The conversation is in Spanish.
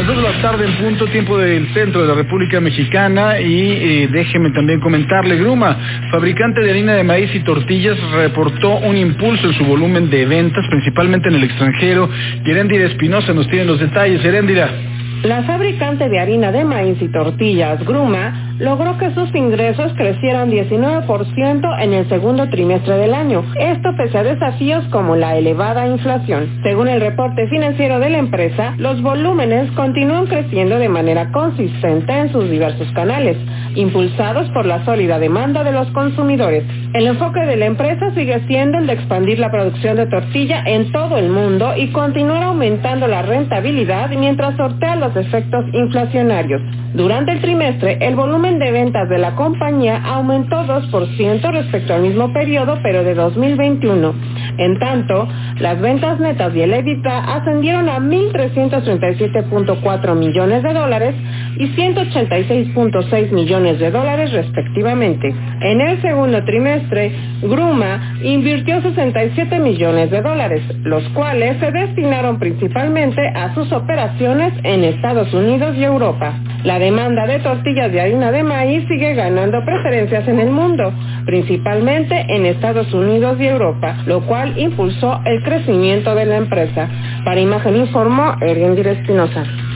2 de la tarde en punto, tiempo del centro de la República Mexicana, y déjeme también comentarle, Gruma, fabricante de harina de maíz y tortillas, reportó un impulso en su volumen de ventas, principalmente en el extranjero. Yeréndira Espinosa nos tiene los detalles. Yeréndira. La fabricante de harina de maíz y tortillas, Gruma, logró que sus ingresos crecieran 19% en el segundo trimestre del año. Esto pese a desafíos como la elevada inflación. Según el reporte financiero de la empresa, los volúmenes continúan creciendo de manera consistente en sus diversos canales, impulsados por la sólida demanda de los consumidores. El enfoque de la empresa sigue siendo el de expandir la producción de tortilla en todo el mundo y continuar aumentando la rentabilidad mientras sortea los efectos inflacionarios. Durante el trimestre, el volumen de ventas de la compañía aumentó 2% respecto al mismo periodo, pero de 2021. En tanto, las ventas netas y el EBITDA ascendieron a $1,337.4 millones y $186.6 millones respectivamente. En el segundo trimestre, Gruma invirtió $67 millones, los cuales se destinaron principalmente a sus operaciones en Estados Unidos y Europa. La demanda de tortillas de harina de maíz sigue ganando preferencias en el mundo, principalmente en Estados Unidos y Europa, lo cual impulsó el crecimiento de la empresa. Para Imagen informó Yeréndira Espinosa.